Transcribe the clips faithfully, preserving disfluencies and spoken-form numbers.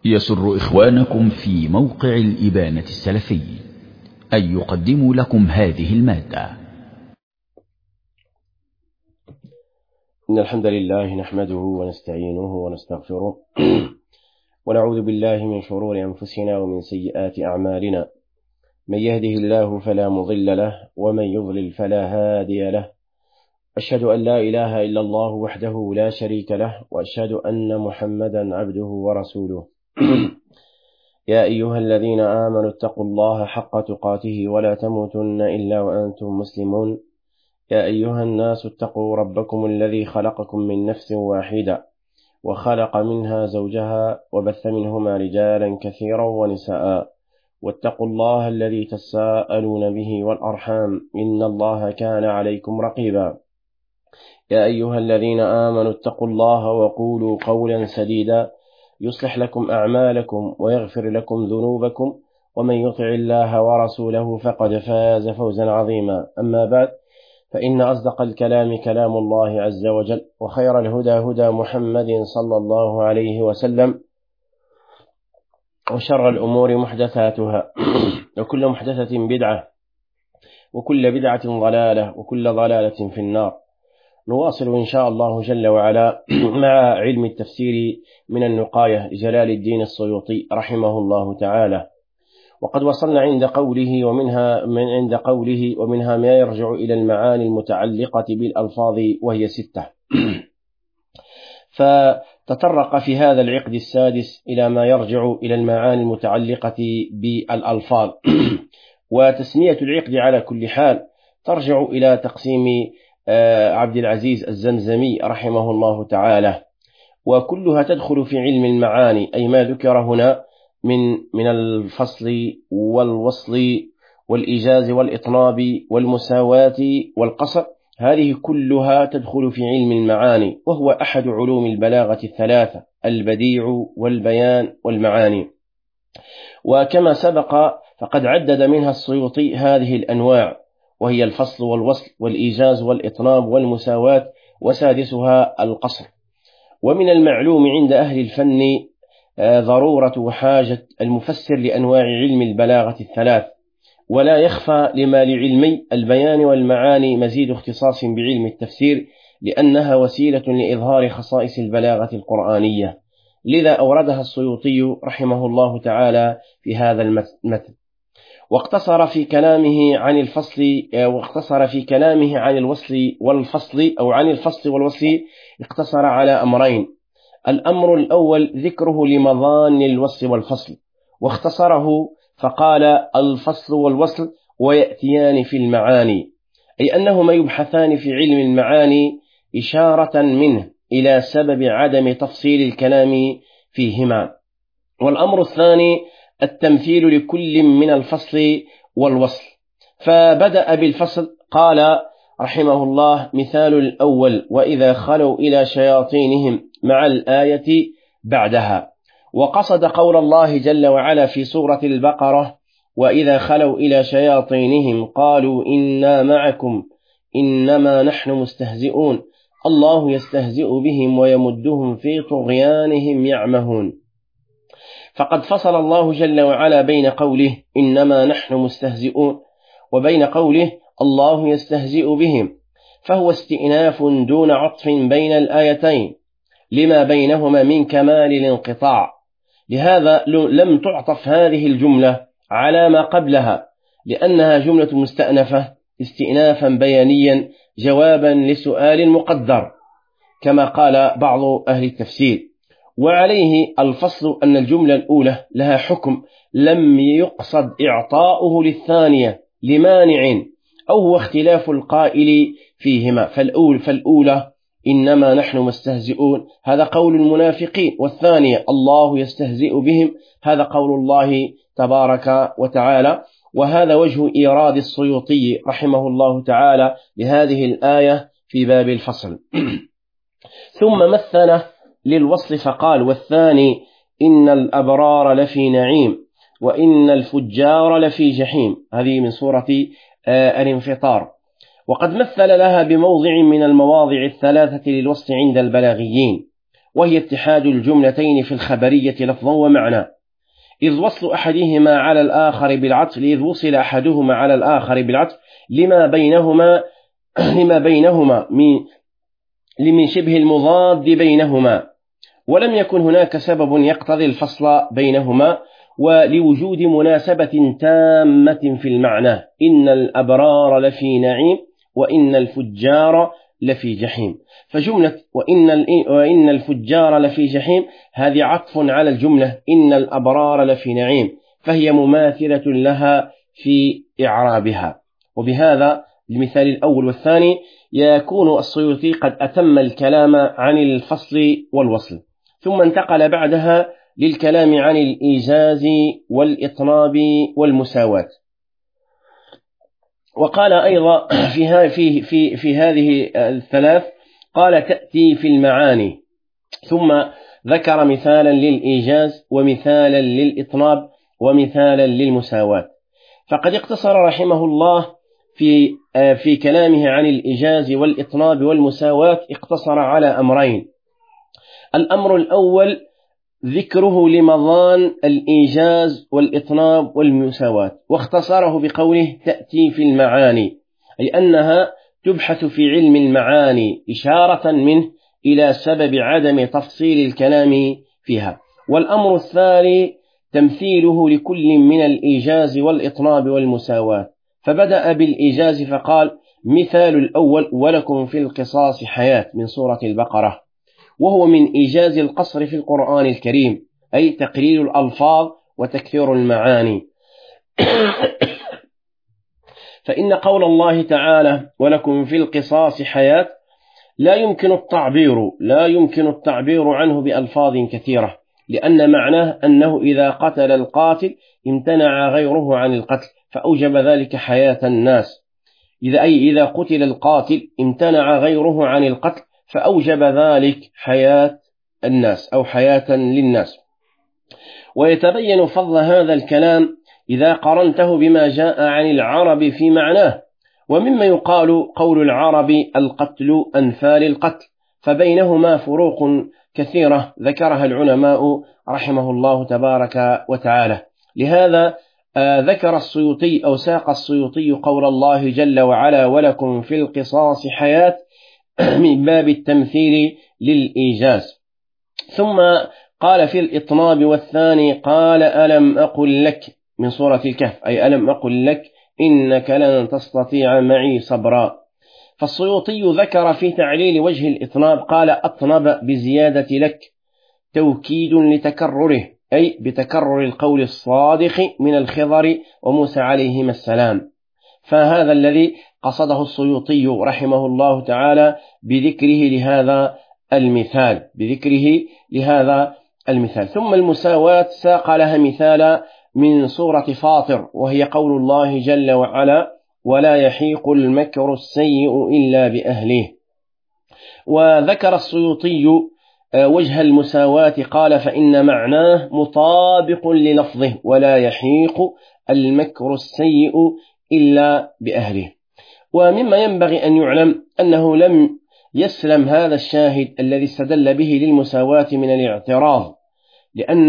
يسر إخوانكم في موقع الإبانة السلفي أن يقدموا لكم هذه المادة. إن الحمد لله نحمده ونستعينه ونستغفره ونعوذ بالله من شرور أنفسنا ومن سيئات أعمالنا. من يهده الله فلا مضل له ومن يضلل فلا هادي له. أشهد أن لا إله إلا الله وحده لا شريك له، وأشهد أن محمدا عبده ورسوله. يا أيها الذين آمنوا اتقوا الله حق تقاته ولا تموتن إلا وأنتم مسلمون. يا أيها الناس اتقوا ربكم الذي خلقكم من نفس واحدة وخلق منها زوجها وبث منهما رجالا كثيرا ونساء، واتقوا الله الذي تساءلون به والأرحام إن الله كان عليكم رقيبا. يا أيها الذين آمنوا اتقوا الله وقولوا قولا سديدا يصلح لكم أعمالكم ويغفر لكم ذنوبكم، ومن يطع الله ورسوله فقد فاز فوزا عظيما. أما بعد، فإن أصدق الكلام كلام الله عز وجل، وخير الهدى هدى محمد صلى الله عليه وسلم، وشر الأمور محدثاتها وكل محدثة بدعة وكل بدعة ضلالة وكل ضلالة في النار. نواصل إن شاء الله جل وعلا مع علم التفسير من النقاية لجلال الدين السيوطي رحمه الله تعالى، وقد وصلنا عند قوله ومنها من عند قوله ومنها ما يرجع إلى المعاني المتعلقة بالألفاظ وهي ستة. فتطرق في هذا العقد السادس إلى ما يرجع إلى المعاني المتعلقة بالألفاظ. وتسمية العقد على كل حال ترجع إلى تقسيم عبد العزيز الزمزمي رحمه الله تعالى، وكلها تدخل في علم المعاني، أي ما ذكر هنا من من الفصل والوصل والإيجاز والإطناب والمساواة والقصر. هذه كلها تدخل في علم المعاني، وهو أحد علوم البلاغة الثلاثة: البديع والبيان والمعاني. وكما سبق فقد عدد منها السيوطي هذه الأنواع، وهي الفصل والوصل والإيجاز والإطناب والمساواة، وسادسها القصر. ومن المعلوم عند أهل الفن ضرورة وحاجة المفسر لأنواع علم البلاغة الثلاث، ولا يخفى لما لعلمي البيان والمعاني مزيد اختصاص بعلم التفسير، لأنها وسيلة لإظهار خصائص البلاغة القرآنية، لذا أوردها السيوطي رحمه الله تعالى في هذا المتن. واقتصر في كلامه عن الفصل واقتصر في كلامه عن الوصل والفصل أو عن الفصل والوصل اقتصر على أمرين: الأمر الأول ذكره لمظان الوصل والفصل، واختصره فقال الفصل والوصل ويأتيان في المعاني، أي أنهما يبحثان في علم المعاني إشارة منه إلى سبب عدم تفصيل الكلام فيهما. والأمر الثاني التمثيل لكل من الفصل والوصل، فبدأ بالفصل. قال رحمه الله: مثال الأول: وإذا خلوا إلى شياطينهم، مع الآية بعدها. وقصد قول الله جل وعلا في سورة البقرة: وإذا خلوا إلى شياطينهم قالوا إنا معكم إنما نحن مستهزئون الله يستهزئ بهم ويمدهم في طغيانهم يعمهون. فقد فصل الله جل وعلا بين قوله إنما نحن مستهزئون وبين قوله الله يستهزئ بهم، فهو استئناف دون عطف بين الآيتين لما بينهما من كمال الانقطاع. لهذا لم تعطف هذه الجملة على ما قبلها، لأنها جملة مستأنفة استئنافا بيانيا جوابا لسؤال مقدر، كما قال بعض أهل التفسير. وعليه الفصل أن الجملة الأولى لها حكم لم يقصد إعطاؤه للثانية لمانع، أو هو اختلاف القائل فيهما. فالأول فالأولى إنما نحن مستهزئون هذا قول المنافقين، والثانية الله يستهزئ بهم هذا قول الله تبارك وتعالى. وهذا وجه إيراد السيوطي رحمه الله تعالى لهذه الآية في باب الفصل. ثم مثل للوصل فقال: والثاني إن الأبرار لفي نعيم وإن الفجار لفي جحيم. هذه من سورة الانفطار. وقد مثل لها بموضع من المواضع الثلاثة للوصل عند البلاغيين، وهي اتحاد الجملتين في الخبرية لفظا ومعنى، إذ وصل أحدهما على الآخر بالعطف إذ وصل أحدهما على الآخر بالعطف لما بينهما لما بينهما من لمن شبه المضاد بينهما، ولم يكن هناك سبب يقتضي الفصل بينهما، ولوجود مناسبة تامة في المعنى، إن الأبرار لفي نعيم وإن الفجار لفي جحيم. فجملة وإن, وإن الفجار لفي جحيم هذه عطف على الجملة إن الأبرار لفي نعيم، فهي مماثلة لها في إعرابها. وبهذا المثال الأول والثاني يكون السيوطي قد أتم الكلام عن الفصل والوصل، ثم انتقل بعدها للكلام عن الإيجاز والإطناب والمساواة. وقال أيضا في, في, في, في هذه الثلاث قال تأتي في المعاني، ثم ذكر مثالا للإيجاز ومثالا للإطناب ومثالا للمساواة. فقد اقتصر رحمه الله في, في كلامه عن الإيجاز والإطناب والمساواة اقتصر على أمرين. الأمر الأول ذكره لمضان الإيجاز والإطناب والمساواة، واختصره بقوله تأتي في المعاني، أي أنها تبحث في علم المعاني إشارة منه إلى سبب عدم تفصيل الكلام فيها. والأمر الثاني تمثيله لكل من الإيجاز والإطناب والمساواة، فبدأ بالإيجاز فقال مثال الأول ولكم في القصاص حياة من سورة البقرة، وهو من إيجاز القصر في القرآن الكريم، أي تقليل الألفاظ وتكثير المعاني. فإن قول الله تعالى ولكم في القصاص حياة لا يمكن التعبير لا يمكن التعبير عنه بألفاظ كثيرة، لأن معناه أنه إذا قتل القاتل امتنع غيره عن القتل فأوجب ذلك حياة الناس، إذا أي إذا قتل القاتل امتنع غيره عن القتل فأوجب ذلك حياة الناس أو حياة للناس. ويتبين فضل هذا الكلام إذا قرنته بما جاء عن العرب في معناه، ومما يقال قول العرب القتل أنفال القتل، فبينهما فروق كثيرة ذكرها العلماء رحمه الله تبارك وتعالى. لهذا آه ذكر السيوطي أو ساق السيوطي قول الله جل وعلا ولكم في القصاص حياة من باب التمثيل للإيجاز. ثم قال في الإطناب والثاني قال ألم أقل لك من سورة الكهف، أي ألم أقل لك إنك لن تستطيع معي صبرا. فالسيوطي ذكر في تعليل وجه الإطناب قال أطنب بزيادة لك توكيد لتكرره، أي بتكرر القول الصادق من الخضر وموسى عليهما السلام. فهذا الذي قصده السيوطي رحمه الله تعالى بذكره لهذا المثال بذكره لهذا المثال. ثم المساواة ساق لها مثالا من سورة فاطر، وهي قول الله جل وعلا ولا يحيق المكر السيء إلا بأهله. وذكر السيوطي وجه المساواة قال فإن معناه مطابق للفظه ولا يحيق المكر السيء إلا بأهله. ومما ينبغي أن يعلم أنه لم يسلم هذا الشاهد الذي استدل به للمساواة من الاعتراض، لأن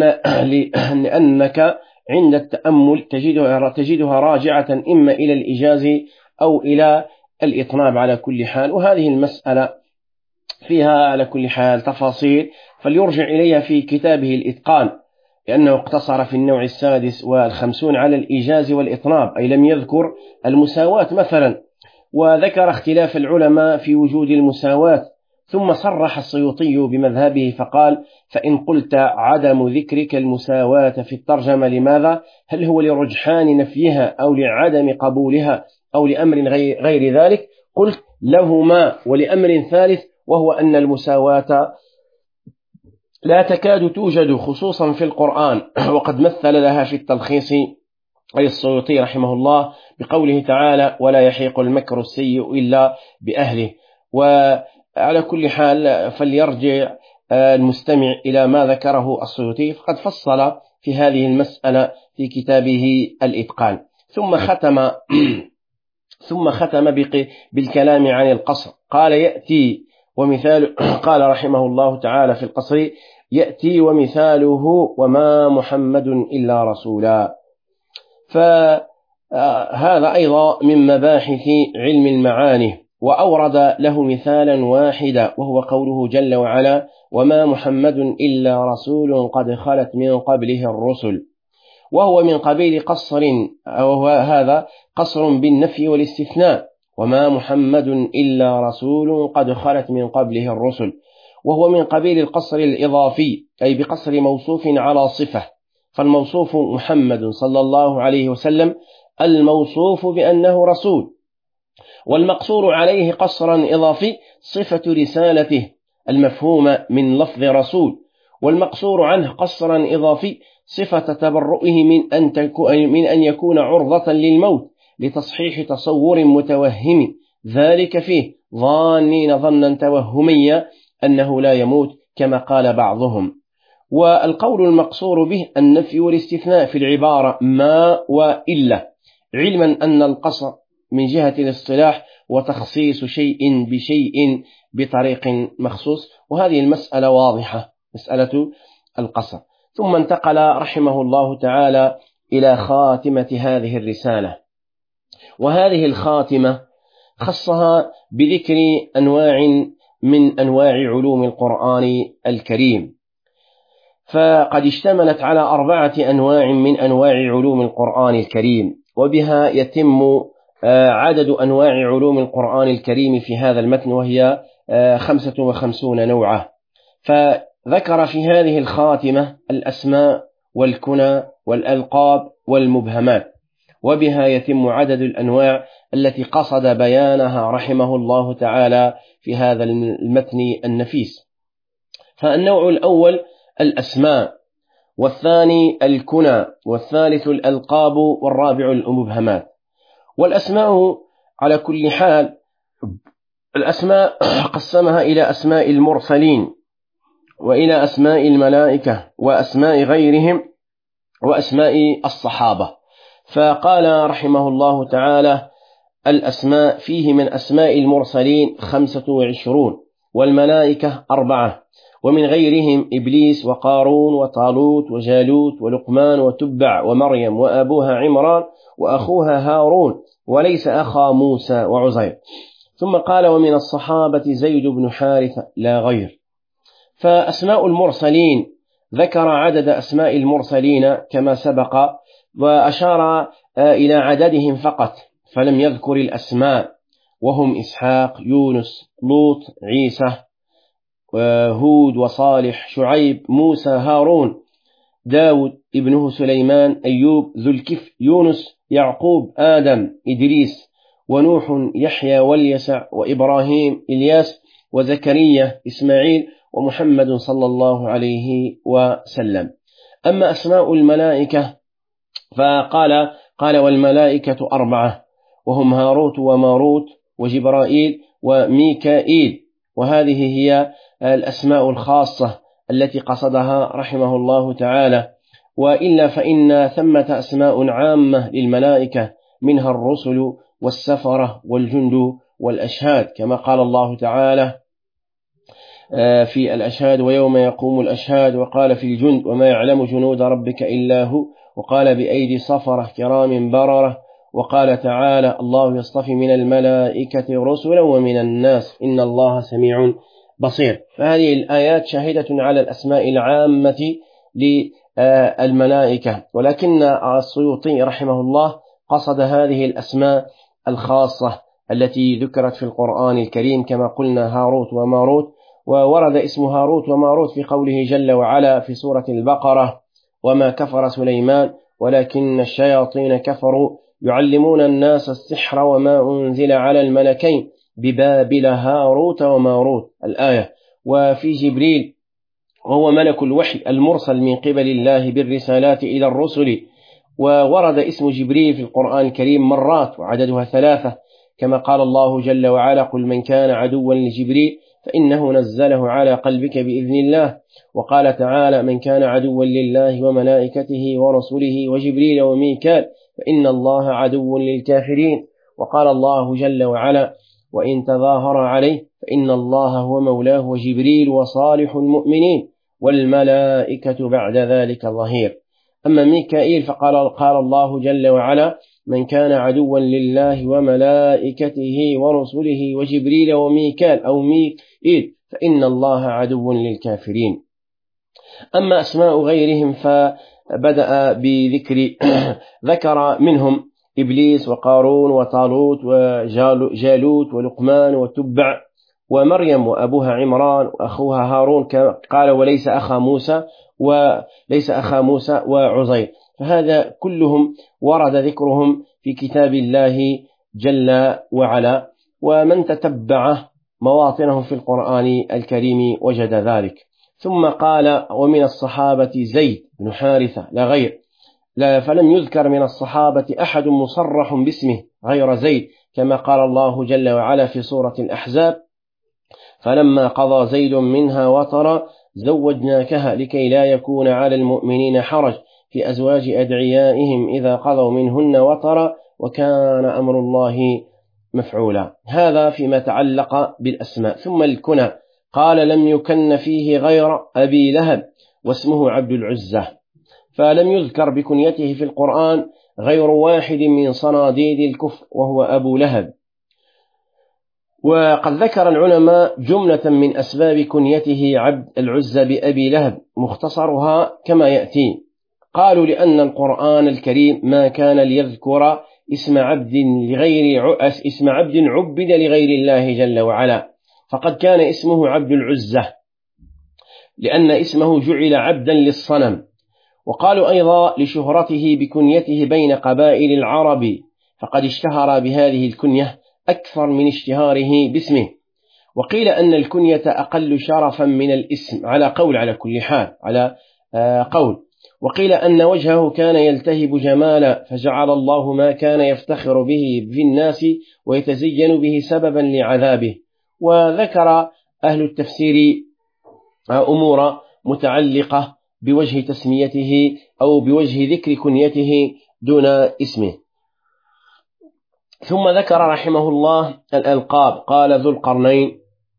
لأنك عند التأمل تجدها, تجدها راجعة إما إلى الإيجاز أو إلى الإطناب على كل حال. وهذه المسألة فيها على كل حال تفاصيل، فليرجع إليها في كتابه الإتقان، لأنه اقتصر في النوع السادس والخمسون على الإيجاز والإطناب، أي لم يذكر المساواة مثلا، وذكر اختلاف العلماء في وجود المساواة. ثم صرح السيوطي بمذهبه فقال فإن قلت عدم ذكرك المساواة في الترجمة لماذا؟ هل هو لرجحان نفيها أو لعدم قبولها أو لأمر غير ذلك؟ قلت لهما ولأمر ثالث، وهو أن المساواة لا تكاد توجد خصوصا في القرآن، وقد مثل لها في التلخيص أي السيوطي رحمه الله بقوله تعالى ولا يحيق المكر السيء إلا بأهله. وعلى كل حال فليرجع المستمع إلى ما ذكره السيوطي، فقد فصل في هذه المسألة في كتابه الإتقان. ثم ختم ثم ختم بالكلام عن القصر قال يأتي ومثال قال رحمه الله تعالى في القصر: يأتي ومثاله وما محمد إلا رسولا. فهذا أيضا من مباحث علم المعاني، وأورد له مثالا واحدا وهو قوله جل وعلا: وما محمد إلا رسول قد خلت من قبله الرسل، وهو من قبيل قصر، أو هذا قصر بالنفي والاستثناء، وما محمد إلا رسول قد خلت من قبله الرسل، وهو من قبيل القصر الإضافي، أي بقصر موصوف على صفة، فالموصوف محمد صلى الله عليه وسلم الموصوف بأنه رسول، والمقصور عليه قصرا إضافي صفة رسالته المفهومة من لفظ رسول، والمقصور عنه قصرا إضافي صفة تبرؤه من أن, من أن يكون عرضة للموت لتصحيح تصور متوهم ذلك فيه، ظانين ظنا توهميا أنه لا يموت كما قال بعضهم. والقول المقصور به النفي والاستثناء في العبارة ما وإلا، علما أن القصر من جهة الاصطلاح وتخصيص شيء بشيء بطريق مخصوص، وهذه المسألة واضحة، مسألة القصر. ثم انتقل رحمه الله تعالى إلى خاتمة هذه الرسالة، وهذه الخاتمة خصها بذكر أنواع من أنواع علوم القرآن الكريم، فقد اشتملت على أربعة أنواع من أنواع علوم القرآن الكريم، وبها يتم عدد أنواع علوم القرآن الكريم في هذا المتن، وهي خمسة وخمسون نوعا. فذكر في هذه الخاتمة الأسماء والكنى والألقاب والمبهمات، وبها يتم عدد الأنواع التي قصد بيانها رحمه الله تعالى في هذا المتن النفيس. فالنوع الأول الأسماء، والثاني الكنى، والثالث الألقاب، والرابع المبهمات. والأسماء على كل حال، الأسماء قسمها إلى أسماء المرسلين، وإلى أسماء الملائكة، وأسماء غيرهم، وأسماء الصحابة. فقال رحمه الله تعالى: الأسماء فيه من أسماء المرسلين خمسة وعشرون، والملائكة أربعة، ومن غيرهم إبليس وقارون وطالوت وجالوت ولقمان وتبع ومريم وأبوها عمران وأخوها هارون، وليس أخا موسى وعزير. ثم قال: ومن الصحابة زيد بن حارثة لا غير. فأسماء المرسلين ذكر عدد أسماء المرسلين كما سبق، وأشار إلى عددهم فقط، فلم يذكر الأسماء، وهم إسحاق، يونس، لوط، عيسى، هود وصالح، شعيب، موسى، هارون، داود ابنه سليمان، أيوب، ذو الكفل، يونس، يعقوب، آدم، إدريس، ونوح، يحيى، واليسع، وإبراهيم، إلياس، وزكريا، إسماعيل، ومحمد صلى الله عليه وسلم. أما أسماء الملائكة فقال قال والملائكة أربعة، وهم هاروت وماروت وجبرائيل وميكائيل، وهذه هي الأسماء الخاصة التي قصدها رحمه الله تعالى. وإلا فإن ثمة أسماء عامة للملائكة، منها الرسل والسفرة والجند والأشهاد، كما قال الله تعالى في الأشهاد: ويوم يقوم الأشهاد. وقال في الجند: وما يعلم جنود ربك إلا هو. وقال: بأيدي صفرة كرام بررة. وقال تعالى: الله يصطفي من الملائكة رسلا ومن الناس إن الله سميع بصير. فهذه الآيات شاهدة على الأسماء العامة للملائكة، ولكن السيوطي رحمه الله قصد هذه الأسماء الخاصة التي ذكرت في القرآن الكريم، كما قلنا هاروت وماروت. وورد اسم هاروت وماروت في قوله جل وعلا في سورة البقرة: وما كفر سليمان ولكن الشياطين كفروا يعلمون الناس السحر وما أنزل على الملكين ببابل هاروت وماروت، الآية. وفي جبريل، وهو ملك الوحي المرسل من قبل الله بالرسالات إلى الرسل. وورد اسم جبريل في القرآن الكريم مرات وعددها ثلاثة، كما قال الله جل وعلا: قل من كان عدوا لجبريل فإنه نزله على قلبك بإذن الله. وقال تعالى: من كان عدوا لله وملائكته ورسله وجبريل وميكال فإن الله عدو للكافرين. وقال الله جل وعلا: وإن تظاهر عليه فإن الله هو مولاه وجبريل وصالح المؤمنين والملائكة بعد ذلك ظهير. أما ميكائيل فقال قال الله جل وعلا: من كان عدوا لله وملائكته ورسله وجبريل وميكال أو ميكائيل فإن الله عدو للكافرين. أما أسماء غيرهم فبدأ بذكر ذكر منهم إبليس وقارون وطالوت وجالوت ولقمان وتبع ومريم وأبوها عمران وأخوها هارون، قال وليس أخا موسى وليس أخا موسى وعزير. فهذا كلهم ورد ذكرهم في كتاب الله جل وعلا، ومن تتبع مواطنهم في القرآن الكريم وجد ذلك. ثم قال: ومن الصحابة زيد بن حارثة لا غير، لا فلم يذكر من الصحابة أحد مصرح باسمه غير زيد، كما قال الله جل وعلا في سورة الأحزاب: فلما قضى زيد منها وطرا زوجناكها لكي لا يكون على المؤمنين حرج في أزواج أدعيائهم إذا قضوا منهن وطرا وكان أمر الله مفعولا. هذا فيما تعلق بالأسماء. ثم الكنى، قال: لم يكن فيه غير أبي لهب واسمه عبد العزة، فلم يذكر بكنيته في القرآن غير واحد من صناديد الكفر وهو أبو لهب. وقد ذكر العلماء جملة من أسباب كنيته عبد العزة بأبي لهب، مختصرها كما يأتي. قالوا: لأن القرآن الكريم ما كان ليذكر اسم عبد لغير اسم عبد عبد لغير الله جل وعلا، فقد كان اسمه عبد العزة لأن اسمه جعل عبدا للصنم. وقالوا أيضا لشهرته بكنيته بين قبائل العرب، فقد اشتهر بهذه الكنية أكثر من اشتهاره باسمه. وقيل أن الكنية أقل شرفا من الاسم على قول، على كل حال على قول. وقيل أن وجهه كان يلتهب جمالا، فجعل الله ما كان يفتخر به في الناس ويتزين به سببا لعذابه. وذكر أهل التفسير أمور متعلقة بوجه تسميته أو بوجه ذكر كنيته دون اسمه. ثم ذكر رحمه الله الألقاب، قال: ذو القرنين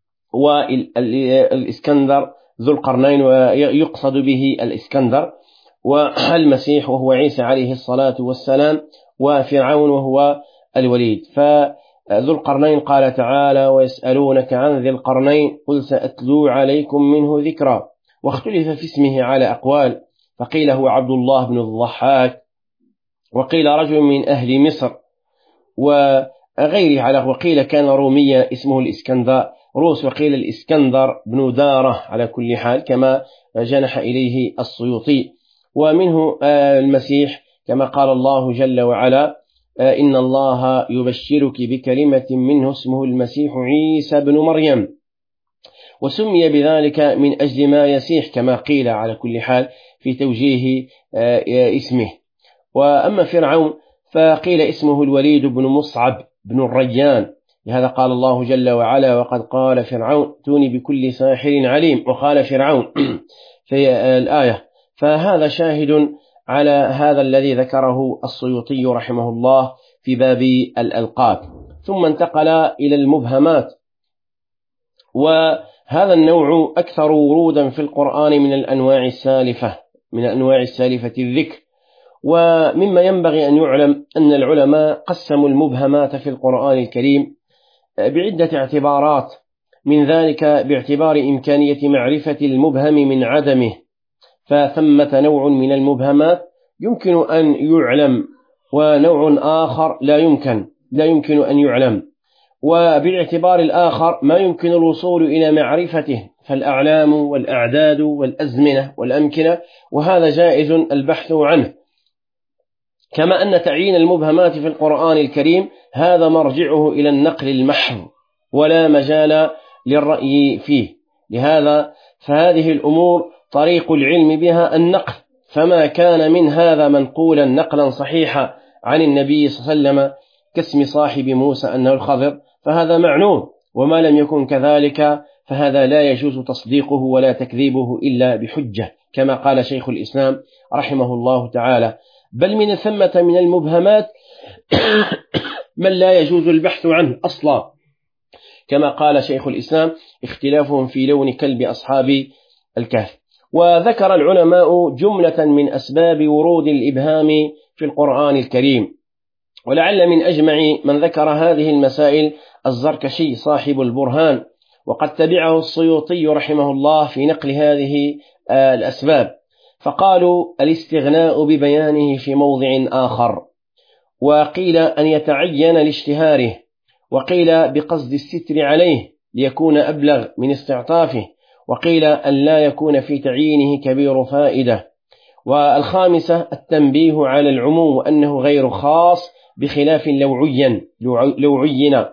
والإسكندر، ذو القرنين ويقصد به الإسكندر، والمسيح وهو عيسى عليه الصلاة والسلام، وفرعون وهو الوليد. فذو القرنين قال تعالى: ويسألونك عن ذي القرنين قل سأتلو عليكم منه ذكرا. واختلف في اسمه على أقوال، فقيل هو عبد الله بن الضحاك، وقيل رجل من أهل مصر وغيره على، وقيل كان روميا اسمه الإسكندر روس، وقيل الإسكندر بن دارة على كل حال كما جنح إليه السيوطي. ومنه المسيح كما قال الله جل وعلا: إن الله يبشرك بكلمة منه اسمه المسيح عيسى بن مريم، وسمي بذلك من أجل ما يسيح كما قيل على كل حال في توجيه اسمه. وأما فرعون فقيل اسمه الوليد بن مصعب بن الريان، لهذا قال الله جل وعلا: وقد قال فرعون توني بكل ساحر عليم، وقال فرعون في الآية. فهذا شاهد على هذا الذي ذكره السيوطي رحمه الله في باب الألقاب. ثم انتقل إلى المبهمات، وهذا النوع أكثر ورودا في القرآن من الأنواع السالفة من أنواع السالفة الذكر. ومما ينبغي أن يعلم أن العلماء قسموا المبهمات في القرآن الكريم بعدة اعتبارات، من ذلك باعتبار إمكانية معرفة المبهم من عدمه، فثمة نوع من المبهمات يمكن أن يعلم، ونوع آخر لا يمكن لا يمكن أن يعلم. وبالاعتبار الآخر ما يمكن الوصول إلى معرفته، فالأعلام والأعداد والأزمنة والأمكنة، وهذا جائز البحث عنه. كما أن تعيين المبهمات في القرآن الكريم هذا مرجعه إلى النقل المحض ولا مجال للرأي فيه، لهذا فهذه الأمور طريق العلم بها النقل، فما كان من هذا منقولا نقلا صحيحا عن النبي صلى الله عليه وسلم كاسم صاحب موسى أنه الخضر فهذا معنون، وما لم يكن كذلك فهذا لا يجوز تصديقه ولا تكذيبه إلا بحجة، كما قال شيخ الإسلام رحمه الله تعالى: بل من ثمة من المبهمات من لا يجوز البحث عنه أصلا، كما قال شيخ الإسلام اختلافهم في لون كلب أصحاب الكهف. وذكر العلماء جملة من أسباب ورود الإبهام في القرآن الكريم، ولعل من أجمع من ذكر هذه المسائل الزركشي صاحب البرهان، وقد تبعه السيوطي رحمه الله في نقل هذه الأسباب، فقالوا الاستغناء ببيانه في موضع آخر، وقيل أن يتعين لاشتهاره، وقيل بقصد الستر عليه ليكون أبلغ من استعطافه، وقيل أن لا يكون في تعيينه كبير فائدة. والخامسة التنبيه على العموم وأنه غير خاص بخلاف لو عين لو عين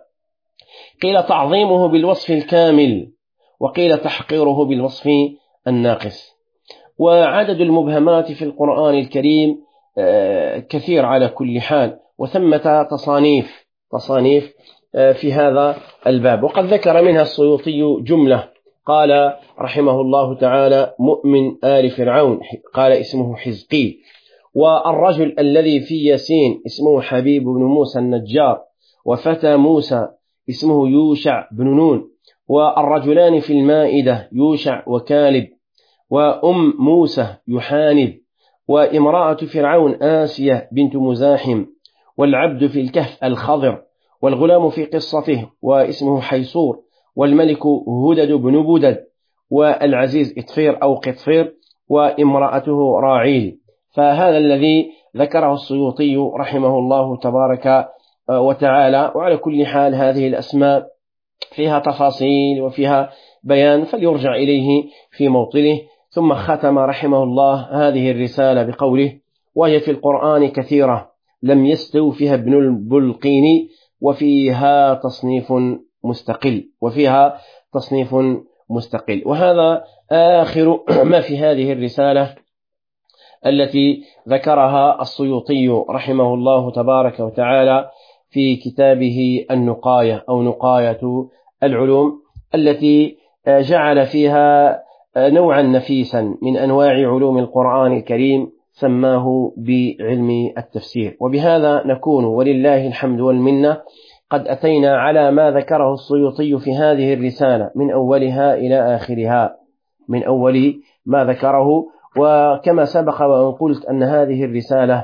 قيل تعظيمه بالوصف الكامل، وقيل تحقيره بالوصف الناقص. وعدد المبهمات في القرآن الكريم كثير على كل حال، وثمة تصانيف تصانيف في هذا الباب، وقد ذكر منها السيوطي جملة. قال رحمه الله تعالى: مؤمن آل فرعون قال اسمه حزقي، والرجل الذي في ياسين اسمه حبيب بن موسى النجار، وفتى موسى اسمه يوشع بن نون، والرجلان في المائدة يوشع وكالب، وأم موسى يحانب، وامرأة فرعون آسية بنت مزاحم، والعبد في الكهف الخضر، والغلام في قصته واسمه حيصور، والملك هدد بن بدد، والعزيز إطفير أو قطفير، وامرأته راعيل. فهذا الذي ذكره السيوطي رحمه الله تبارك وتعالى. وعلى كل حال هذه الأسماء فيها تفاصيل وفيها بيان، فليرجع إليه في موطنه. ثم ختم رحمه الله هذه الرسالة بقوله: وهي في القرآن كثيرة لم يستوفها ابن البلقين، وفيها تصنيف مستقل وفيها تصنيف مستقل. وهذا آخر ما في هذه الرسالة التي ذكرها السيوطي رحمه الله تبارك وتعالى في كتابه النقاية أو نقاية العلوم، التي جعل فيها نوعا نفيسا من أنواع علوم القرآن الكريم سماه بعلم التفسير. وبهذا نكون ولله الحمد والمنة قد أتينا على ما ذكره السيوطي في هذه الرسالة من أولها إلى آخرها، من أول ما ذكره. وكما سبق وأن قلت أن هذه الرسالة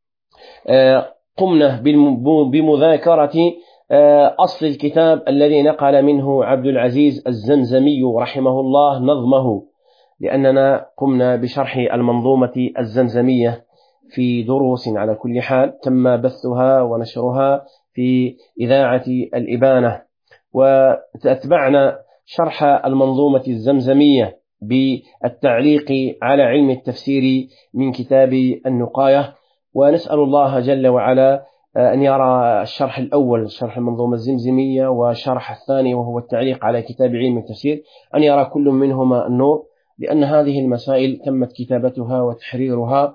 قمنا بمذاكرة أصل الكتاب الذي نقل منه عبد العزيز الزمزمي رحمه الله نظمه، لأننا قمنا بشرح المنظومة الزمزمية في دروس على كل حال تم بثها ونشرها في إذاعة الإبانة، وأتبعنا شرح المنظومة الزمزمية بالتعليق على علم التفسير من كتاب النقاية. ونسأل الله جل وعلا أن يرى الشرح الأول شرح المنظومة الزمزمية، وشرح الثاني وهو التعليق على كتاب علم التفسير، أن يرى كل منهما النور، لأن هذه المسائل تمت كتابتها وتحريرها،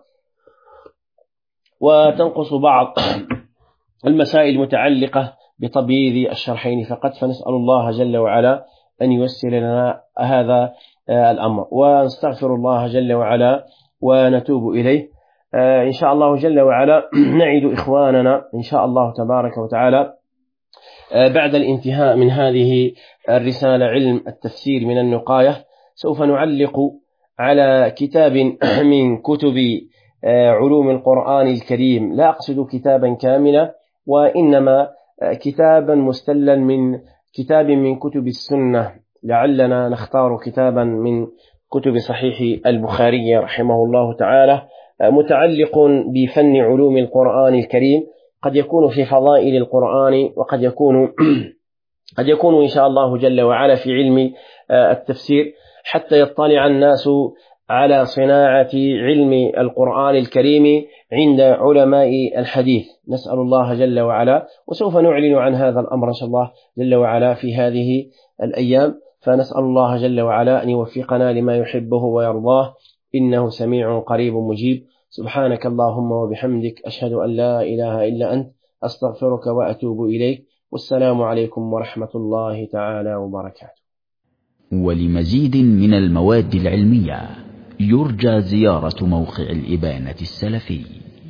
وتنقص بعض المسائل المتعلقة بتبييض الشرحين فقط. فنسأل الله جل وعلا أن ييسر لنا هذا الأمر، ونستغفر الله جل وعلا ونتوب إليه إن شاء الله جل وعلا. نعد إخواننا إن شاء الله تبارك وتعالى بعد الانتهاء من هذه الرسالة علم التفسير من النقاية، سوف نعلق على كتاب من كتب علوم القرآن الكريم، لا أقصد كتابا كاملا، وإنما كتابا مستلا من كتاب من كتب السنة. لعلنا نختار كتابا من كتب صحيح البخاري رحمه الله تعالى متعلق بفن علوم القرآن الكريم، قد يكون في فضائل القرآن، وقد يكون قد يكون إن شاء الله جل وعلا في علم التفسير، حتى يطلع الناس على صناعة علم القرآن الكريم عند علماء الحديث. نسأل الله جل وعلا، وسوف نعلن عن هذا الأمر إن شاء الله جل وعلا في هذه الأيام. فنسأل الله جل وعلا أن يوفقنا لما يحبه ويرضاه، إنه سميع قريب مجيب. سبحانك اللهم وبحمدك، أشهد أن لا إله إلا أنت، أستغفرك وأتوب إليك، والسلام عليكم ورحمة الله تعالى وبركاته. ولمزيد من المواد العلمية يرجى زيارة موقع الإبانة السلفي.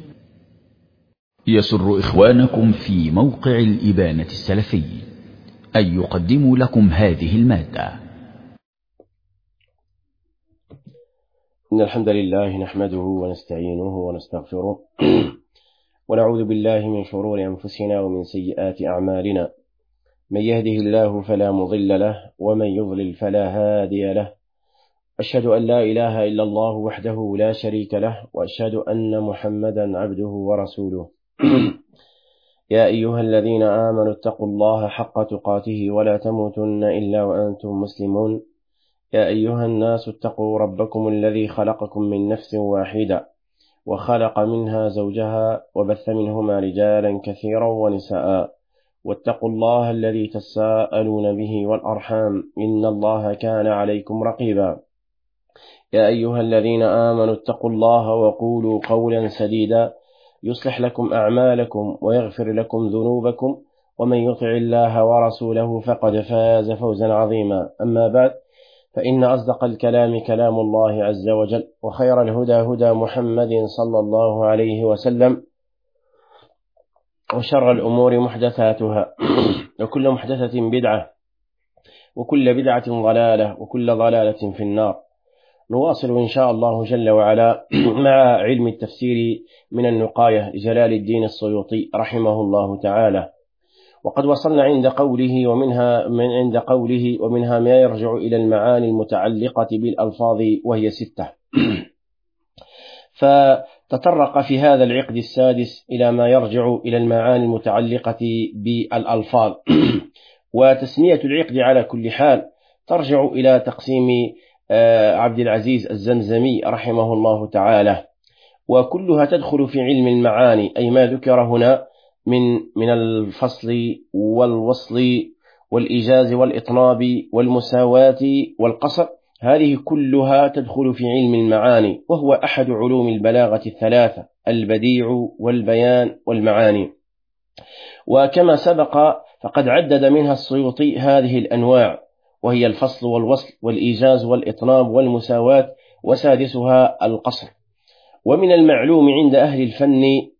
يسر إخوانكم في موقع الإبانة السلفي أن يقدموا لكم هذه المادة. إن الحمد لله نحمده ونستعينه ونستغفره ونعوذ بالله من شرور أنفسنا ومن سيئات أعمالنا، من يهده الله فلا مضل له ومن يضلل فلا هادي له. أشهد أن لا إله إلا الله وحده لا شريك له، وأشهد أن محمدا عبده ورسوله. يا أيها الذين آمنوا اتقوا الله حق تقاته ولا تموتن إلا وأنتم مسلمون. يا أيها الناس اتقوا ربكم الذي خلقكم من نفس واحدة وخلق منها زوجها وبث منهما رجالا كثيرا ونساء، واتقوا الله الذي تساءلون به والأرحام إن الله كان عليكم رقيبا. يا أيها الذين آمنوا اتقوا الله وقولوا قولا سديدا يصلح لكم أعمالكم ويغفر لكم ذنوبكم، ومن يطع الله ورسوله فقد فاز فوزا عظيما. أما بعد، فإن أصدق الكلام كلام الله عز وجل، وخير الهدى هدى محمد صلى الله عليه وسلم، وشر الأمور محدثاتها وكل محدثة بدعة وكل بدعة ضلالة وكل ضلالة في النار. نواصل إن شاء الله جل وعلا مع علم التفسير من النقاية لجلال الدين السيوطي رحمه الله تعالى، وقد وصلنا عند قوله ومنها من عند قوله ومنها ما يرجع إلى المعاني المتعلقة بالألفاظ وهي ستة. فتطرق في هذا العقد السادس إلى ما يرجع إلى المعاني المتعلقة بالألفاظ، وتسمية العقد على كل حال ترجع إلى تقسيم عبد العزيز الزمزمي رحمه الله تعالى، وكلها تدخل في علم المعاني، أي ما ذكر هنا من من الفصل والوصل والإيجاز والإطناب والمساواة والقصر، هذه كلها تدخل في علم المعاني، وهو أحد علوم البلاغة الثلاثة: البديع والبيان والمعاني. وكما سبق فقد عدد منها السيوطي هذه الأنواع، وهي الفصل والوصل والإيجاز والإطناب والمساواة، وسادسها القصر. ومن المعلوم عند أهل الفن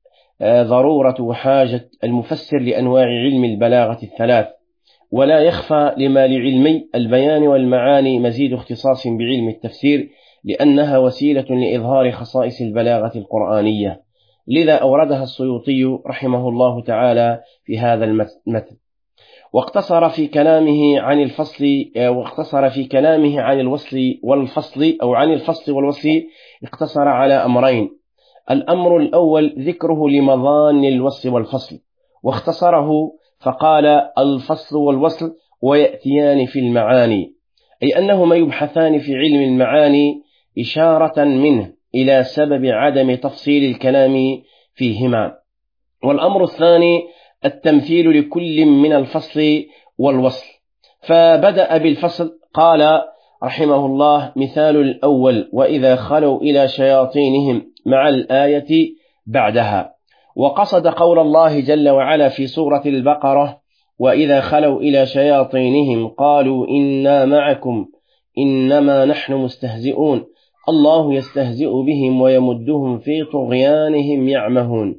ضرورة وحاجة المفسر لأنواع علم البلاغة الثلاث، ولا يخفى لما لعلمي البيان والمعاني مزيد اختصاص بعلم التفسير، لأنها وسيلة لإظهار خصائص البلاغة القرآنية، لذا أوردها السيوطي رحمه الله تعالى في هذا المتن. واقتصر في كلامه عن الفصل واقتصر في كلامه عن الوصل والفصل أو عن الفصل والوصل اقتصر على أمرين: الأمر الأول ذكره لمظان الوصل والفصل، واختصره فقال الفصل والوصل ويأتيان في المعاني، أي أنهما يبحثان في علم المعاني إشارة منه إلى سبب عدم تفصيل الكلام فيهما. والأمر الثاني التمثيل لكل من الفصل والوصل، فبدأ بالفصل. قال رحمه الله: مثال الأول: وإذا خلوا إلى شياطينهم، مع الآية بعدها. وقصد قول الله جل وعلا في سورة البقرة: وإذا خلوا إلى شياطينهم قالوا إنا معكم إنما نحن مستهزئون الله يستهزئ بهم ويمدهم في طغيانهم يعمهون.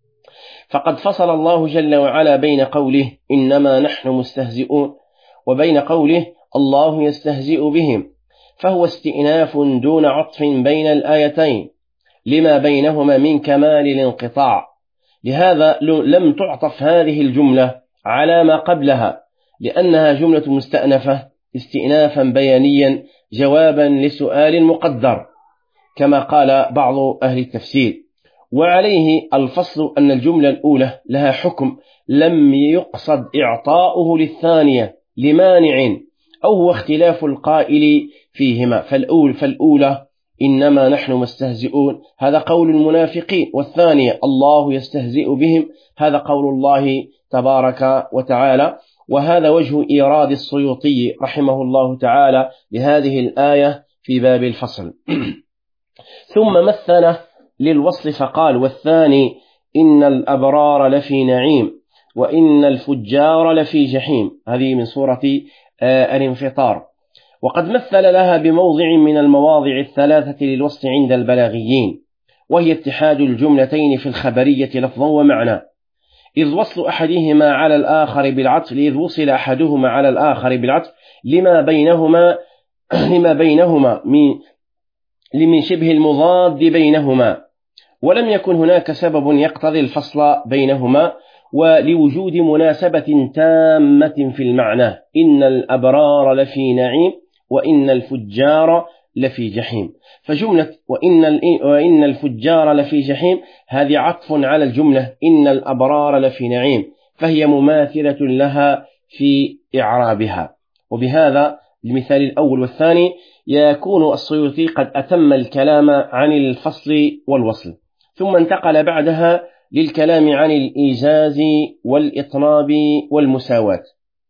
فقد فصل الله جل وعلا بين قوله إنما نحن مستهزئون وبين قوله الله يستهزئ بهم، فهو استئناف دون عطف بين الآيتين لما بينهما من كمال الانقطاع. لهذا لم تعطف هذه الجملة على ما قبلها، لأنها جملة مستأنفة استئنافا بيانيا جوابا لسؤال مقدر، كما قال بعض أهل التفسير. وعليه الفصل أن الجملة الأولى لها حكم لم يقصد إعطاؤه للثانية لمانع أو هو اختلاف القائل فيهما. فالأول فالأولى إنما نحن مستهزئون هذا قول المنافقين، والثانية الله يستهزئ بهم هذا قول الله تبارك وتعالى. وهذا وجه إيراد السيوطي رحمه الله تعالى لهذه الآية في باب الفصل. ثم مثل للوصل فقال: والثاني إن الأبرار لفي نعيم وإن الفجار لفي جحيم. هذه من سورة الانفطار. وقد مثل لها بموضع من المواضع الثلاثة للوصل عند البلاغيين، وهي اتحاد الجملتين في الخبرية لفظا ومعنى، إذ وصل أحدهما على الآخر بالعطف إذ وصل أحدهما على الآخر بالعطف لما بينهما لما بينهما من لمن شبه المضاد بينهما، ولم يكن هناك سبب يقتضي الفصل بينهما، ولوجود مناسبة تامة في المعنى. إن الأبرار لفي نعيم وإن الفجار لفي جحيم. فجملة وإن, وإن الفجار لفي جحيم هذه عطف على الجملة إن الأبرار لفي نعيم، فهي مماثلة لها في إعرابها. وبهذا المثال الأول والثاني يكون السيوطي قد أتم الكلام عن الفصل والوصل، ثم انتقل بعدها للكلام عن الإيجاز والإطناب والمساواة.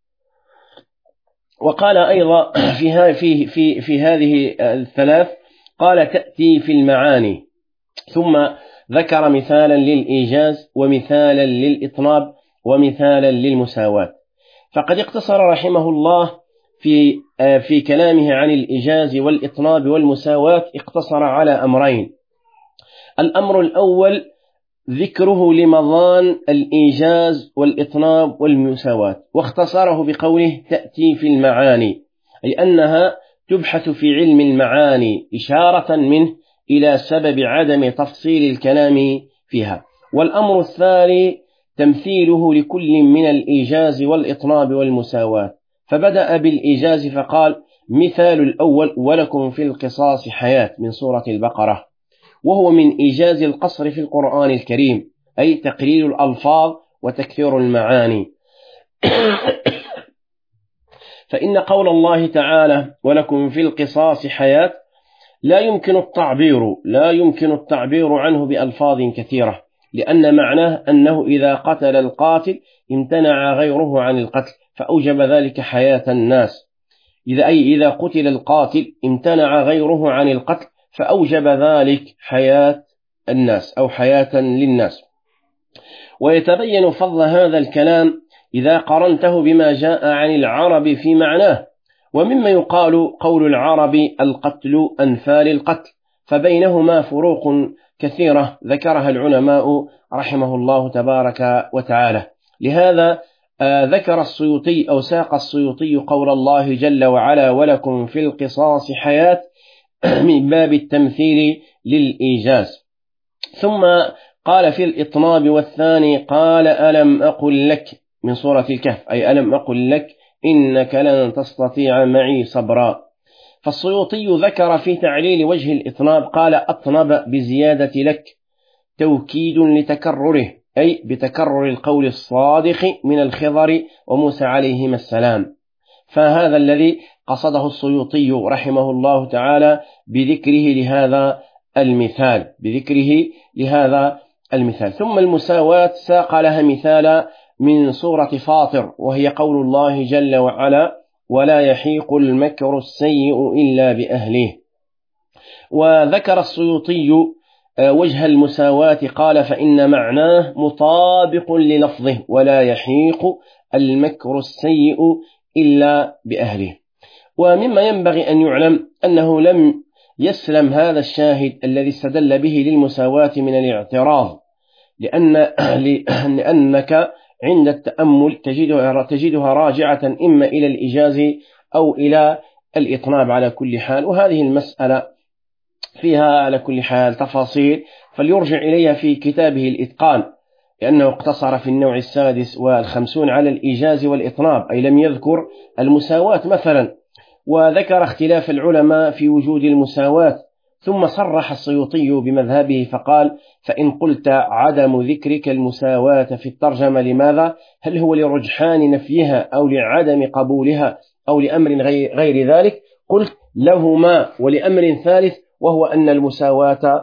وقال أيضا في, في, في, في هذه الثلاث قال تأتي في المعاني، ثم ذكر مثالا للإيجاز ومثالا للإطناب ومثالا للمساواة. فقد اقتصر رحمه الله في, في كلامه عن الإيجاز والإطناب والمساواة اقتصر على أمرين. الأمر الأول ذكره لمضان الإيجاز والإطناب والمساواة، واختصره بقوله تأتي في المعاني، أي أنها تبحث في علم المعاني إشارة منه إلى سبب عدم تفصيل الكلام فيها. والأمر الثاني تمثيله لكل من الإيجاز والإطناب والمساواة، فبدأ بالإيجاز فقال مثال الأول ولكم في القصاص حياة من سورة البقرة، وهو من إيجاز القصر في القرآن الكريم، أي تقليل الألفاظ وتكثير المعاني. فإن قول الله تعالى ولكم في القصاص حياة لا يمكن التعبير لا يمكن التعبير عنه بألفاظ كثيرة، لأن معناه أنه إذا قتل القاتل امتنع غيره عن القتل فأوجب ذلك حياة الناس، إذا أي إذا قتل القاتل امتنع غيره عن القتل فأوجب ذلك حياة الناس أو حياة للناس. ويتبين فضل هذا الكلام إذا قرنته بما جاء عن العرب في معناه، ومما يقال قول العرب القتل أنفال القتل، فبينهما فروق كثيرة ذكرها العلماء رحمه الله تبارك وتعالى. لهذا ذكر السيوطي أو ساق السيوطي قول الله جل وعلا ولكم في القصاص حياة من باب التمثيل للإيجاز. ثم قال في الإطناب والثاني قال ألم أقل لك من سورة الكهف، أي ألم أقل لك إنك لن تستطيع معي صبرا. فالسيوطي ذكر في تعليل وجه الإطناب قال أطنب بزيادة لك توكيد لتكرره، أي بتكرر القول الصادق من الخضر وموسى عليهما السلام. فهذا الذي قصده السيوطي رحمه الله تعالى بذكره لهذا المثال بذكره لهذا المثال. ثم المساواة ساق لها مثالا من سورة فاطر، وهي قول الله جل وعلا ولا يحيق المكر السيء إلا بأهله. وذكر السيوطي وجه المساواة قال فإن معناه مطابق للفظه ولا يحيق المكر السيء إلا بأهله. ومما ينبغي أن يعلم أنه لم يسلم هذا الشاهد الذي استدل به للمساواة من الاعتراض، لأن لأنك عند التأمل تجدها, تجدها راجعة إما إلى الإيجاز أو إلى الإطناب على كل حال، وهذه المسألة فيها على كل حال تفاصيل فليرجع إليها في كتابه الإتقان، لأنه اقتصر في النوع السادس والخمسون على الإيجاز والإطناب، أي لم يذكر المساواة مثلا، وذكر اختلاف العلماء في وجود المساواة. ثم صرح السيوطي بمذهبه فقال فإن قلت عدم ذكرك المساواة في الترجمة لماذا؟ هل هو لرجحان نفيها أو لعدم قبولها أو لأمر غير ذلك؟ قلت لهما ولأمر ثالث، وهو أن المساواة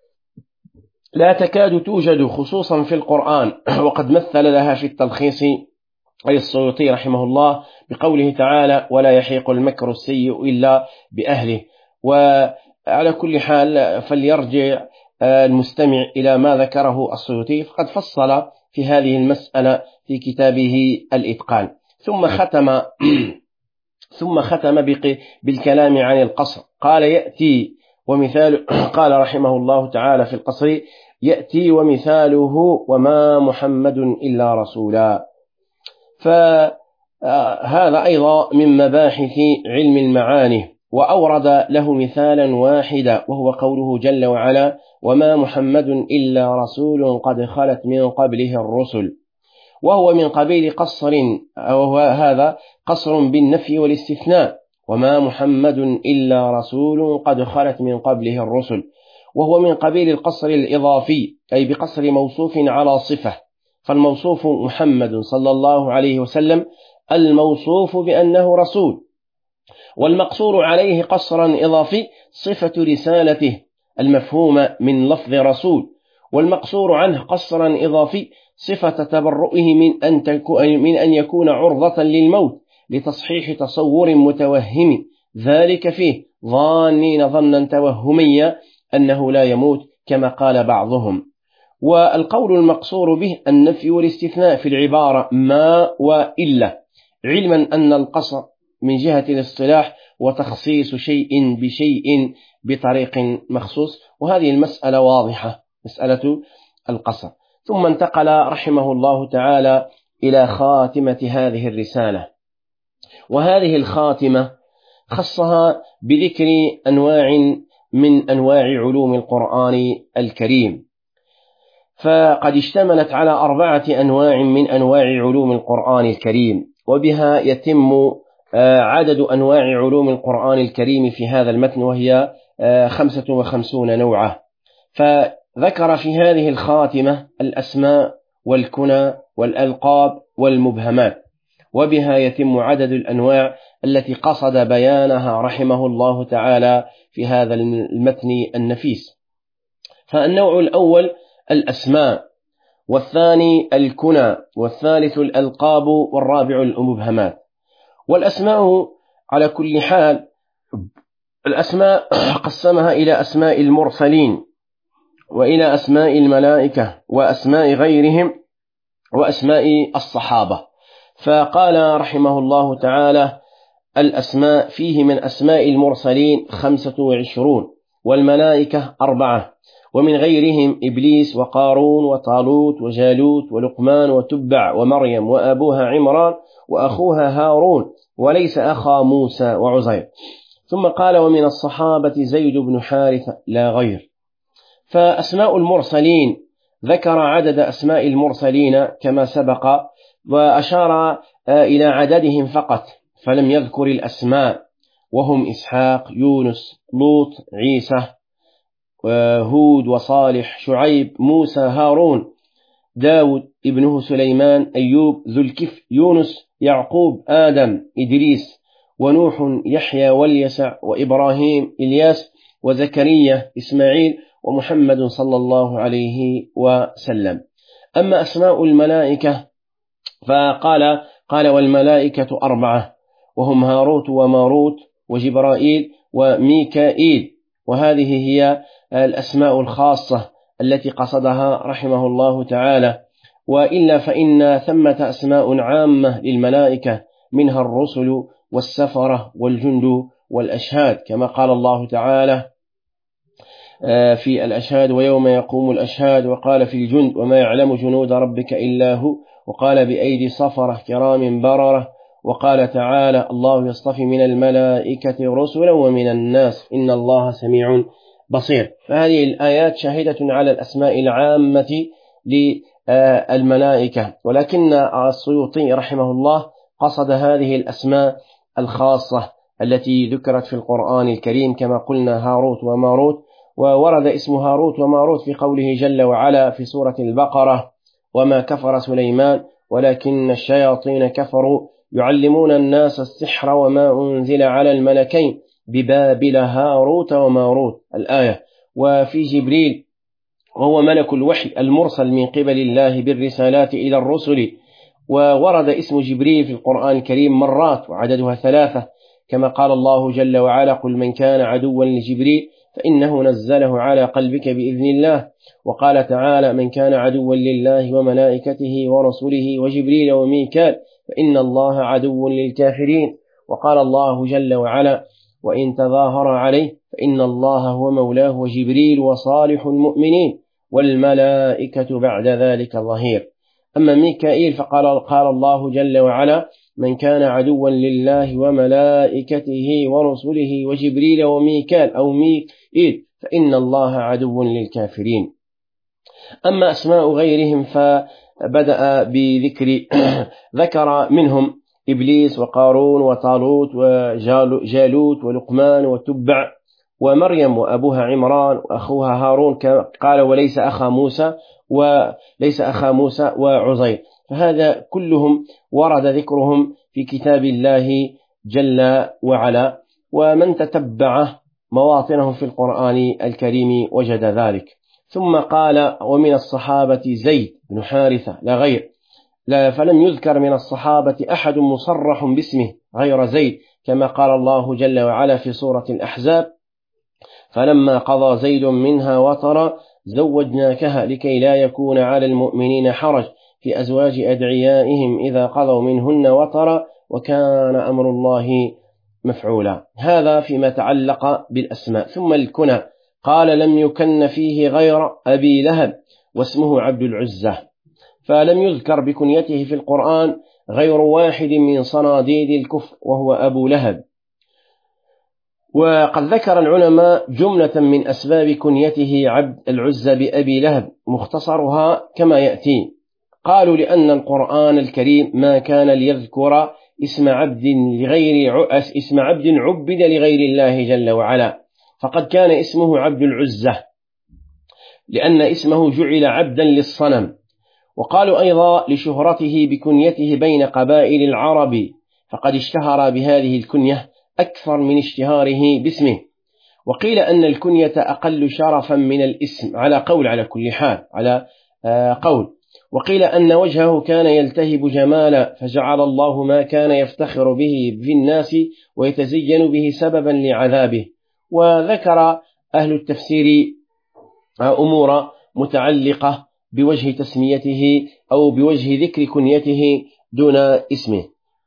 لا تكاد توجد خصوصا في القرآن، وقد مثل لها في التلخيص أي السيوطي رحمه الله بقوله تعالى ولا يحيق المكر السيء إلا بأهله. وعلى كل حال فليرجع المستمع إلى ما ذكره السيوطي، فقد فصل في هذه المسألة في كتابه الإتقان. ثم ختم ثم ختم بالكلام عن القصر قال يأتي ومثال قال رحمه الله تعالى في القصر يأتي ومثاله وما محمد إلا رسولا. فهذا أيضا من مباحث علم المعاني. وأورد له مثالا واحدا وهو قوله جل وعلا وما محمد إلا رسول قد خلت من قبله الرسل، وهو من قبيل قصر، أو هذا قصر بالنفي والاستثناء، وما محمد إلا رسول قد خلت من قبله الرسل، وهو من قبيل القصر الإضافي أي بقصر موصوف على صفة، فالموصوف محمد صلى الله عليه وسلم الموصوف بأنه رسول، والمقصور عليه قصرا إضافي صفة رسالته المفهومة من لفظ رسول، والمقصور عنه قصرا إضافي صفة تبرؤه من أن, من أن يكون عرضة للموت لتصحيح تصور متوهم ذلك فيه ظانين ظنا توهميا أنه لا يموت كما قال بعضهم. والقول المقصور به النفي والاستثناء في العبارة ما وإلا، علما أن القصر من جهة الاصطلاح وتخصيص شيء بشيء بطريق مخصوص، وهذه المسألة واضحة، مسألة القصر. ثم انتقل رحمه الله تعالى إلى خاتمة هذه الرسالة، وهذه الخاتمة خصها بذكر أنواع من أنواع علوم القرآن الكريم، فقد اشتملت على أربعة أنواع من أنواع علوم القرآن الكريم، وبها يتم عدد أنواع علوم القرآن الكريم في هذا المتن، وهي خمسة وخمسون نوعا. فذكر في هذه الخاتمة الأسماء والكنى والألقاب والمبهمات، وبها يتم عدد الأنواع التي قصد بيانها رحمه الله تعالى في هذا المتن النفيس. فالنوع الأول الأسماء، والثاني الكنى، والثالث الألقاب، والرابع المبهمات. والأسماء على كل حال الأسماء قسمها إلى أسماء المرسلين، وإلى أسماء الملائكة، وأسماء غيرهم، وأسماء الصحابة. فقال رحمه الله تعالى الأسماء فيه من أسماء المرسلين خمسة وعشرون، والملائكة أربعة، ومن غيرهم إبليس وقارون وطالوت وجالوت ولقمان وتبع ومريم وأبوها عمران وأخوها هارون وليس أخا موسى وعزير. ثم قال ومن الصحابة زيد بن حارثة لا غير. فأسماء المرسلين ذكر عدد أسماء المرسلين كما سبق، وأشار إلى عددهم فقط فلم يذكر الأسماء، وهم إسحاق، يونس، لوط، عيسى، هود وصالح، شعيب، موسى، هارون، داود ابنه سليمان، أيوب، ذو الكفل، يونس، يعقوب، آدم، إدريس، ونوح، يحيى، واليسع، وإبراهيم، إلياس، وزكريا، إسماعيل، ومحمد صلى الله عليه وسلم. أما أسماء الملائكة فقال قال والملائكة أربعة، وهم هاروت وماروت وجبرائيل وميكائيل، وهذه هي الأسماء الخاصة التي قصدها رحمه الله تعالى. وإلا فإن ثمة أسماء عامة للملائكة منها الرسل والسفرة والجند والأشهاد، كما قال الله تعالى في الأشهاد ويوم يقوم الأشهاد، وقال في الجند وما يعلم جنود ربك إلا هو، وقال بأيدي صفرة كرام بررة، وقال تعالى الله يصطفي من الملائكة رسلا ومن الناس إن الله سميع بصير. فهذه الآيات شاهدة على الأسماء العامة للملائكة، ولكن السيوطي رحمه الله قصد هذه الأسماء الخاصة التي ذكرت في القرآن الكريم كما قلنا هاروت وماروت. وورد اسم هاروت وماروت في قوله جل وعلا في سورة البقرة وما كفر سليمان ولكن الشياطين كفروا يعلمون الناس السحر وما أنزل على الملكين ببابل هاروت وماروت الآية. وفي جبريل وهو ملك الوحي المرسل من قبل الله بالرسالات إلى الرسل، وورد اسم جبريل في القرآن الكريم مرات وعددها ثلاثة، كما قال الله جل وعلا قل من كان عدوا لجبريل فإنه نزله على قلبك بإذن الله. وقال تعالى من كان عدوا لله وملائكته ورسله وجبريل وميكال فإن الله عدو للكافرين. وقال الله جل وعلا وإن تظاهر عليه فإن الله هو مولاه وجبريل وصالح المؤمنين. والملائكة بعد ذلك ظهير. أما ميكائيل فقال قال الله جل وعلا: من كان عدوا لله وملائكته ورسله وجبريل وميكال أو ميكائيل فإن الله عدو للكافرين. أما أسماء غيرهم فبدأ بذكر ذكر منهم إبليس وقارون وطالوت وجالوت ولقمان وتبع ومريم وأبوها عمران وأخوها هارون، قال وليس أخا موسى وليس أخا موسى وعزير. فهذا كلهم ورد ذكرهم في كتاب الله جل وعلا، ومن تتبع مواطنهم في القرآن الكريم وجد ذلك. ثم قال: ومن الصحابة زيد بن حارثة لا غير، لا فلم يذكر من الصحابة أحد مصرح باسمه غير زيد، كما قال الله جل وعلا في سورة الأحزاب: فلما قضى زيد منها وطرا زوجناكها لكي لا يكون على المؤمنين حرج في أزواج أدعيائهم إذا قضوا منهن وطرا وكان أمر الله مفعولا. هذا فيما تعلق بالأسماء. ثم الكنى، قال: لم يكن فيه غير أبي لهب واسمه عبد العزة، فلم يذكر بكنيته في القرآن غير واحد من صناديد الكفر وهو أبو لهب. وقد ذكر العلماء جملة من أسباب كنيته عبد العزة بأبي لهب، مختصرها كما يأتي. قالوا: لأن القرآن الكريم ما كان ليذكر اسم عبد لغير اسم عبد عبد لغير الله جل وعلا، فقد كان اسمه عبد العزة لأن اسمه جعل عبدا للصنم. وقالوا أيضا لشهرته بكنيته بين قبائل العرب، فقد اشتهر بهذه الكنية أكثر من اشتهاره باسمه. وقيل أن الكنية أقل شرفا من الاسم على قول، على كل حال على قول. وقيل أن وجهه كان يلتهب جمالا، فجعل الله ما كان يفتخر به في الناس ويتزين به سببا لعذابه. وذكر أهل التفسير أمور متعلقة بوجه تسميته أو بوجه ذكر كنيته دون اسمه.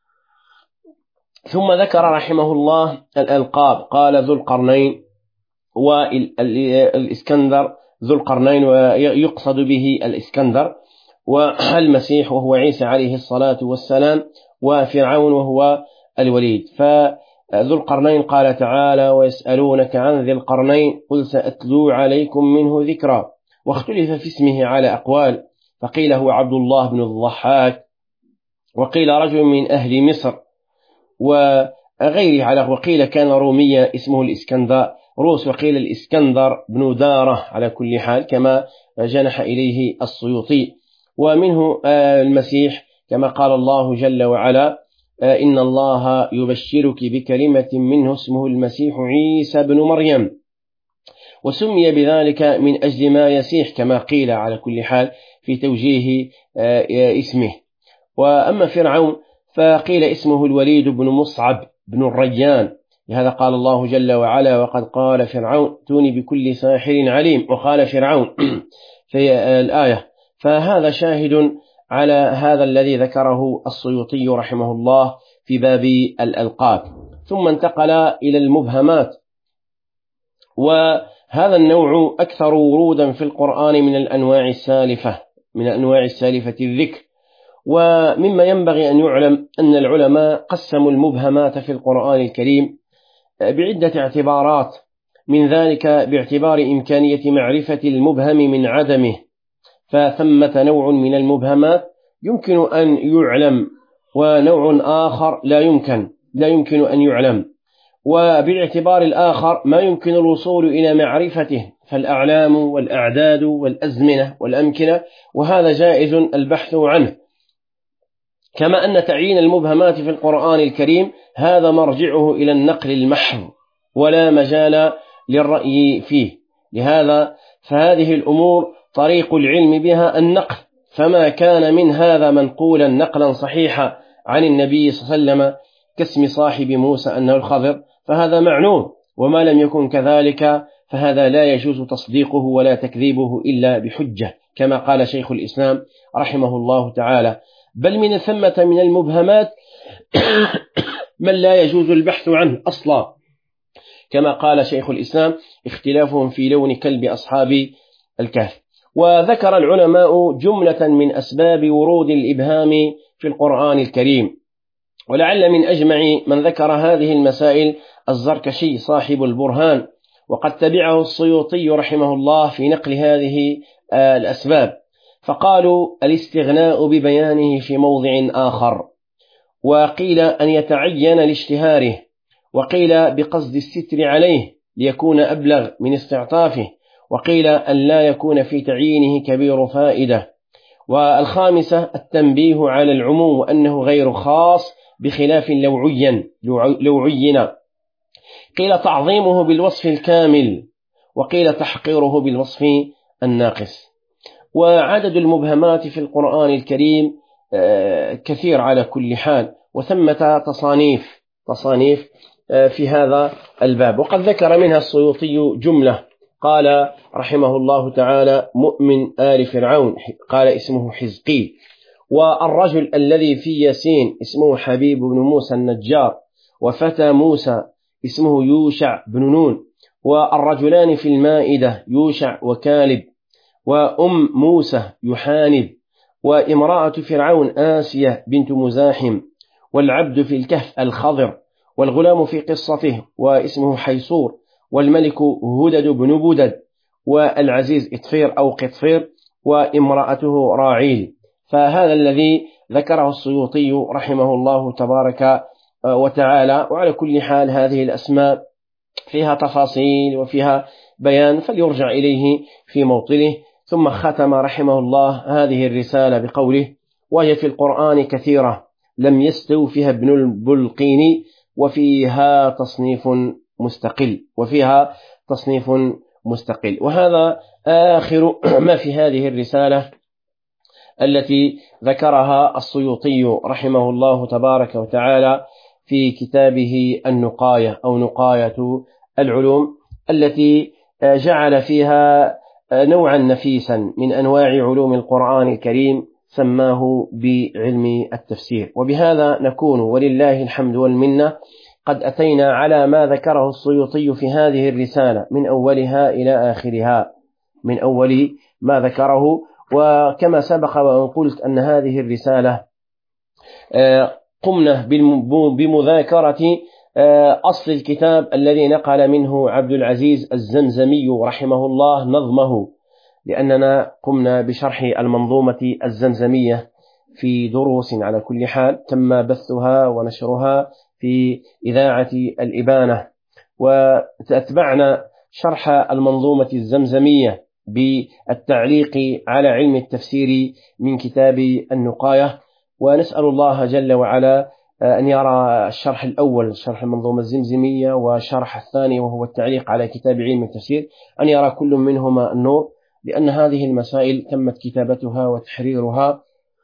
ثم ذكر رحمه الله الألقاب، قال: ذو القرنين والإسكندر، ذو القرنين ويقصد به الإسكندر، والمسيح وهو عيسى عليه الصلاة والسلام، وفرعون وهو الوليد. فذو القرنين قال تعالى: ويسألونك عن ذي القرنين قل سأتلو عليكم منه ذكرا. واختلف في اسمه على أقوال، فقيل هو عبد الله بن الضحاك، وقيل رجل من أهل مصر وغيره، على وقيل كان روميا اسمه الإسكندر روس، وقيل الإسكندر بن دارة على كل حال كما جنح إليه السيوطي. ومنه المسيح كما قال الله جل وعلا: إن الله يبشرك بكلمة منه اسمه المسيح عيسى بن مريم، وسمي بذلك من أجل ما يسيح كما قيل على كل حال في توجيه اسمه. وأما فرعون فقيل اسمه الوليد بن مصعب بن الريان، لهذا قال الله جل وعلا: وقد قال فرعون توني بكل ساحر عليم، وقال فرعون في الآية. فهذا شاهد على هذا الذي ذكره السيوطي رحمه الله في باب الألقاب. ثم انتقل إلى المبهمات، وهذا النوع أكثر ورودا في القرآن من الأنواع السالفة من أنواع السالفة الذكر. ومما ينبغي أن يعلم أن العلماء قسموا المبهمات في القرآن الكريم بعدة اعتبارات، من ذلك باعتبار إمكانية معرفة المبهم من عدمه، فثمة نوع من المبهمات يمكن أن يعلم، ونوع آخر لا يمكن لا يمكن أن يعلم. وبالاعتبار الآخر ما يمكن الوصول إلى معرفته، فالأعلام والأعداد والأزمنة والأمكنة، وهذا جائز البحث عنه. كما أن تعيين المبهمات في القرآن الكريم هذا مرجعه إلى النقل المحض ولا مجال للرأي فيه، لهذا فهذه الأمور طريق العلم بها النقل، فما كان من هذا منقولا نقلا صحيحا عن النبي صلى الله عليه وسلم كاسم صاحب موسى أنه الخضر فهذا معنون، وما لم يكن كذلك فهذا لا يجوز تصديقه ولا تكذيبه إلا بحجة، كما قال شيخ الإسلام رحمه الله تعالى: بل من ثمة من المبهمات من لا يجوز البحث عنه أصلا، كما قال شيخ الإسلام: اختلافهم في لون كلب أصحاب الكهف. وذكر العلماء جملة من أسباب ورود الإبهام في القرآن الكريم، ولعل من أجمع من ذكر هذه المسائل الزركشي صاحب البرهان، وقد تبعه السيوطي رحمه الله في نقل هذه الأسباب، فقالوا الاستغناء ببيانه في موضع آخر، وقيل أن يتعين لاشتهاره، وقيل بقصد الستر عليه ليكون أبلغ من استعطافه، وقيل أن لا يكون في تعيينه كبير فائدة. والخامسة التنبيه على العموم وأنه غير خاص، بخلاف لو عين لو عين قيل تعظيمه بالوصف الكامل، وقيل تحقيره بالوصف الناقص. وعدد المبهمات في القرآن الكريم كثير على كل حال، وثمة تصانيف تصانيف في هذا الباب، وقد ذكر منها السيوطي جملة. قال رحمه الله تعالى: مؤمن آل فرعون قال اسمه حزقيل، والرجل الذي في ياسين اسمه حبيب بن موسى النجار، وفتى موسى اسمه يوشع بن نون، والرجلان في المائدة يوشع وكالب، وأم موسى يحانب، وامرأة فرعون آسية بنت مزاحم، والعبد في الكهف الخضر، والغلام في قصته واسمه حيصور، والملك هدد بن بدد، والعزيز إطفير أو قطفير، وامرأته راعيل. فهذا الذي ذكره السيوطي رحمه الله تبارك وتعالى. وعلى كل حال هذه الأسماء فيها تفاصيل وفيها بيان، فليرجع إليه في موطنه. ثم ختم رحمه الله هذه الرسالة بقوله: وهي في القرآن كثيرة لم يستوفها ابن البلقين، وفيها تصنيف مستقل وفيها تصنيف مستقل. وهذا آخر ما في هذه الرسالة التي ذكرها السيوطي رحمه الله تبارك وتعالى في كتابه النقاية أو نقاية العلوم، التي جعل فيها نوعا نفيسا من أنواع علوم القرآن الكريم سماه بعلم التفسير. وبهذا نكون ولله الحمد والمنة قد أتينا على ما ذكره السيوطي في هذه الرسالة من أولها إلى آخرها، من أول ما ذكره. وكما سبق وأن قلت أن هذه الرسالة قمنا بمذاكرة أصل الكتاب الذي نقل منه عبد العزيز الزمزمي رحمه الله نظمه، لأننا قمنا بشرح المنظومة الزمزمية في دروس على كل حال تم بثها ونشرها في إذاعة الإبانة، وتتبعنا شرح المنظومة الزمزمية بالتعليق على علم التفسير من كتاب النقاية. ونسأل الله جل وعلا أن يرى الشرح الأول شرح المنظومة الزمزمية، وشرح الثاني وهو التعليق على كتاب علم التفسير، أن يرى كل منهما النور، لأن هذه المسائل تمت كتابتها وتحريرها،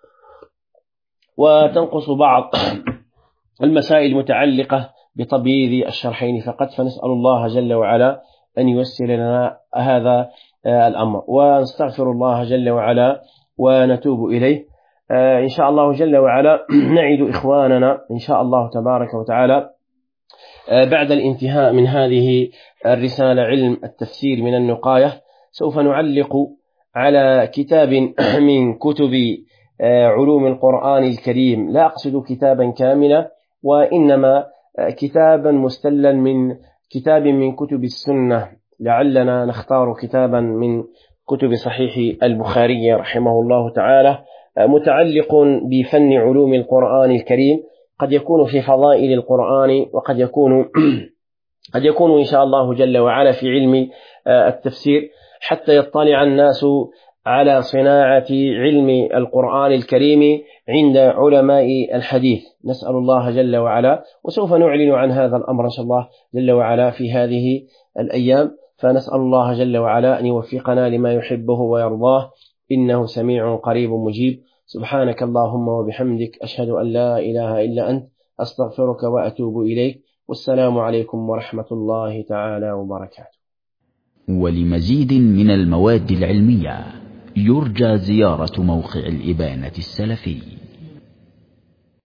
وتنقص بعض المسائل المتعلقة بتبييض الشرحين فقط. فنسأل الله جل وعلا أن ييسر لنا هذا الأمر، ونستغفر الله جل وعلا ونتوب إليه إن شاء الله جل وعلا. نعد إخواننا إن شاء الله تبارك وتعالى بعد الانتهاء من هذه الرسالة علم التفسير من النقاية، سوف نعلق على كتاب من كتب علوم القرآن الكريم، لا أقصد كتابا كاملا، وإنما كتابا مستلا من كتاب من كتب السنة. لعلنا نختار كتابا من كتب صحيح البخاري رحمه الله تعالى متعلق بفن علوم القرآن الكريم، قد يكون في فضائل القرآن، وقد يكون قد يكون إن شاء الله جل وعلا في علم التفسير، حتى يطلع الناس على صناعة علم القرآن الكريم عند علماء الحديث. نسأل الله جل وعلا، وسوف نعلن عن هذا الأمر إن شاء الله جل وعلا في هذه الأيام. فنسأل الله جل وعلا أن يوفقنا لما يحبه ويرضاه، إنه سميع قريب مجيب. سبحانك اللهم وبحمدك، أشهد أن لا إله إلا أنت، أستغفرك وأتوب إليك، والسلام عليكم ورحمة الله تعالى وبركاته. ولمزيد من المواد العلمية يرجى زيارة موقع الإبانة السلفي.